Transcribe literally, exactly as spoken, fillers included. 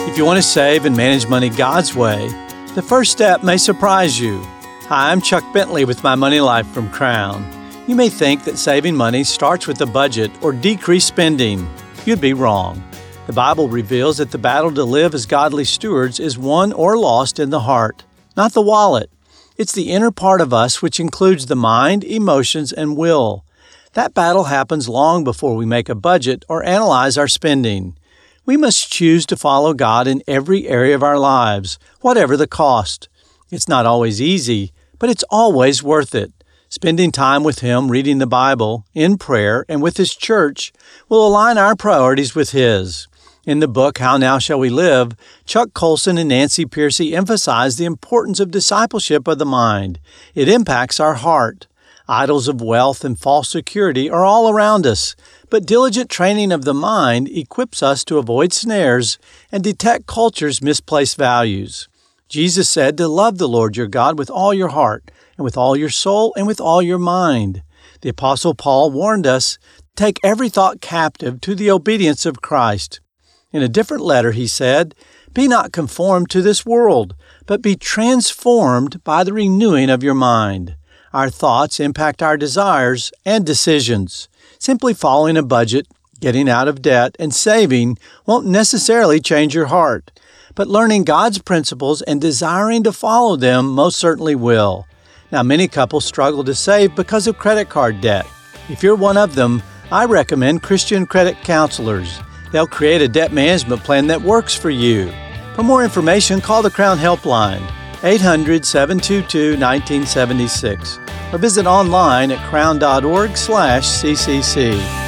If you want to save and manage money God's way, the first step may surprise you. Hi, I'm Chuck Bentley with My Money Life from Crown. You may think that saving money starts with a budget or decreased spending. You'd be wrong. The Bible reveals that the battle to live as godly stewards is won or lost in the heart, not the wallet. It's the inner part of us which includes the mind, emotions, and will. That battle happens long before we make a budget or analyze our spending. We must choose to follow God in every area of our lives, whatever the cost. It's not always easy, but it's always worth it. Spending time with Him, reading the Bible, in prayer, and with His church will align our priorities with His. In the book, How Now Shall We Live, Chuck Colson and Nancy Pearcey emphasize the importance of discipleship of the mind. It impacts our heart. Idols of wealth and false security are all around us, but diligent training of the mind equips us to avoid snares and detect culture's misplaced values. Jesus said to love the Lord your God with all your heart, and with all your soul, and with all your mind. The Apostle Paul warned us, take every thought captive to the obedience of Christ. In a different letter, he said, be not conformed to this world, but be transformed by the renewing of your mind. Our thoughts impact our desires and decisions. Simply following a budget, getting out of debt, and saving won't necessarily change your heart. But learning God's principles and desiring to follow them most certainly will. Now, many couples struggle to save because of credit card debt. If you're one of them, I recommend Christian Credit Counselors. They'll create a debt management plan that works for you. For more information, call the Crown Helpline, eight hundred, seven two two, one nine seven six, or visit online at crown dot org slash C C C.